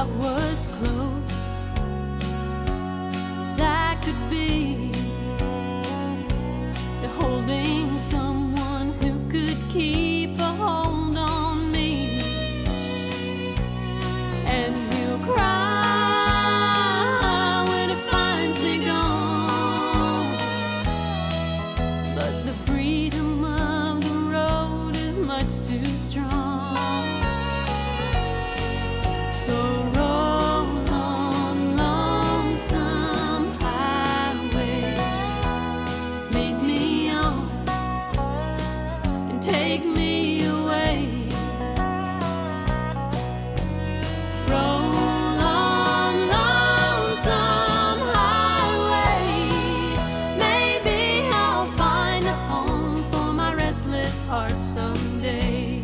I was close as I could be to holding someone who could keep a hold on me. And he'll cry when he finds me gone, but the freedom of the road is much too strong. So roll on, lonesome highway, lead me on and take me away. Roll on, lonesome highway, maybe I'll find a home for my restless heart someday.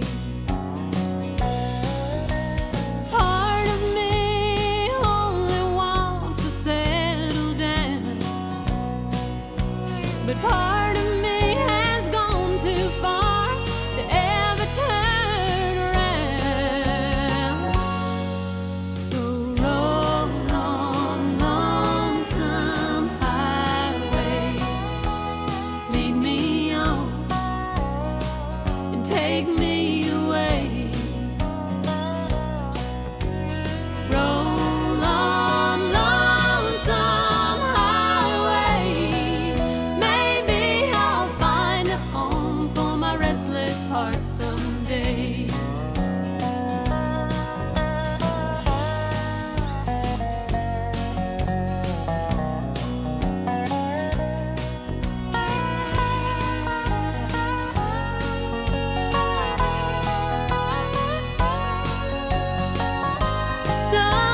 Part of me only wants to settle down, but part of me has gone too far to ever turn around. So roll on, lonesome highway, lead me on and take me away. Roll on, lonesome highway, maybe I'll find a home for my restless heart someday. So